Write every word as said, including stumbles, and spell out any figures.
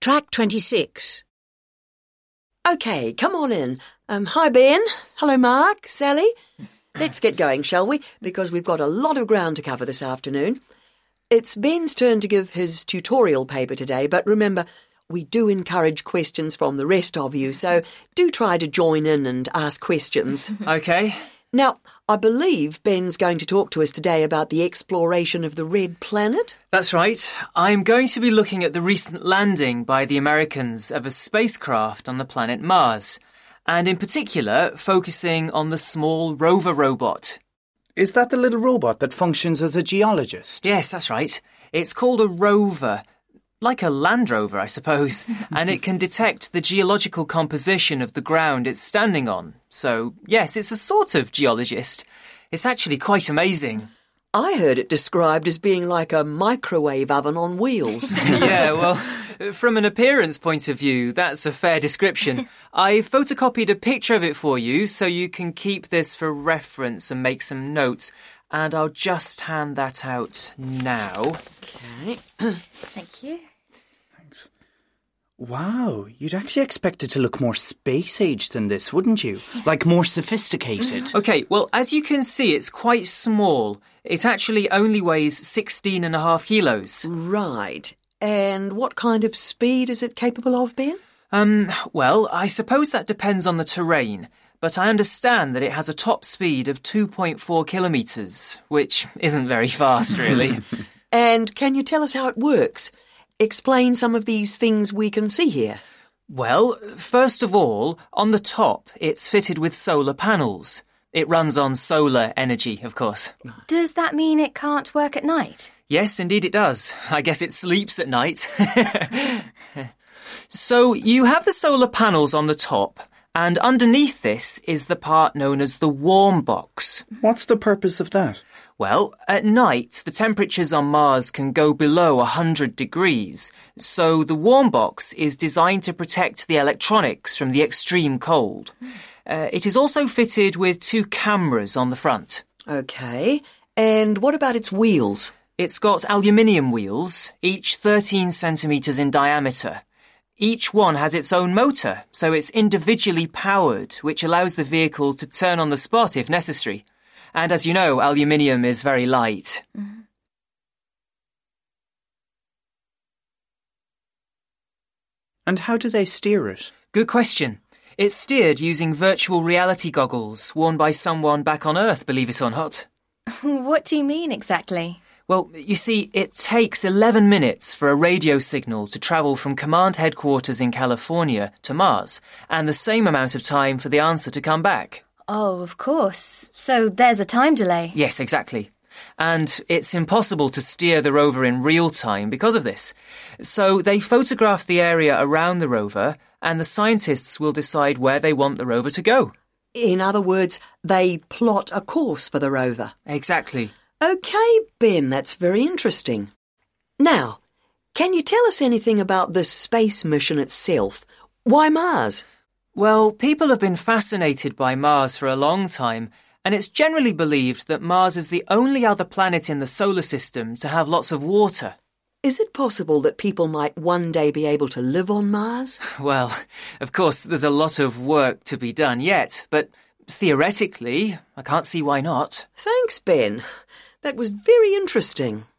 Track twenty-six. OK, come on in. Um, hi, Ben. Hello, Mark, Sally. Let's get going, shall we? Because we've got a lot of ground to cover this afternoon. It's Ben's turn to give his tutorial paper today, but remember, we do encourage questions from the rest of you, so do try to join in and ask questions. OK. Now, I believe Ben's going to talk to us today about the exploration of the Red Planet. That's right. I'm going to be looking at the recent landing by the Americans of a spacecraft on the planet Mars, and in particular focusing on the small rover robot. Is that the little robot that functions as a geologist? Yes, that's right. It's called a rover, like a Land Rover, I suppose, and it can detect the geological composition of the ground it's standing on. So, yes, it's a sort of geologist. It's actually quite amazing. I heard it described as being like a microwave oven on wheels. Yeah, well, from an appearance point of view, that's a fair description. I photocopied a picture of it for you so you can keep this for reference and make some notes. And I'll just hand that out now. OK. Thank you. Thanks. Wow, you'd actually expect it to look more space-age than this, wouldn't you? Like more sophisticated. OK, well, as you can see, it's quite small. It actually only weighs sixteen and a half kilos. Right. And what kind of speed is it capable of, Ben? Um, well, I suppose that depends on the terrain. But I understand that it has a top speed of two point four kilometres, which isn't very fast, really. And can you tell us how it works? Explain some of these things we can see here. Well, first of all, on the top, it's fitted with solar panels. It runs on solar energy, of course. Does that mean it can't work at night? Yes, indeed it does. I guess it sleeps at night. So you have the solar panels on the top, and underneath this is the part known as the warm box. What's the purpose of that? Well, at night, the temperatures on Mars can go below one hundred degrees, so the warm box is designed to protect the electronics from the extreme cold. Uh, it is also fitted with two cameras on the front. OK. And what about its wheels? It's got aluminium wheels, each thirteen centimetres in diameter. Each one has its own motor, so it's individually powered, which allows the vehicle to turn on the spot if necessary. And as you know, aluminium is very light. Mm-hmm. And how do they steer it? Good question. It's steered using virtual reality goggles worn by someone back on Earth, believe it or not. What do you mean exactly? Well, you see, it takes eleven minutes for a radio signal to travel from command headquarters in California to Mars, and the same amount of time for the answer to come back. Oh, of course. So there's a time delay. Yes, exactly. And it's impossible to steer the rover in real time because of this. So they photograph the area around the rover, and the scientists will decide where they want the rover to go. In other words, they plot a course for the rover. Exactly. OK, Ben, that's very interesting. Now, can you tell us anything about the space mission itself? Why Mars? Well, people have been fascinated by Mars for a long time, and it's generally believed that Mars is the only other planet in the solar system to have lots of water. Is it possible that people might one day be able to live on Mars? Well, of course, there's a lot of work to be done yet, but theoretically, I can't see why not. Thanks, Ben. That was very interesting.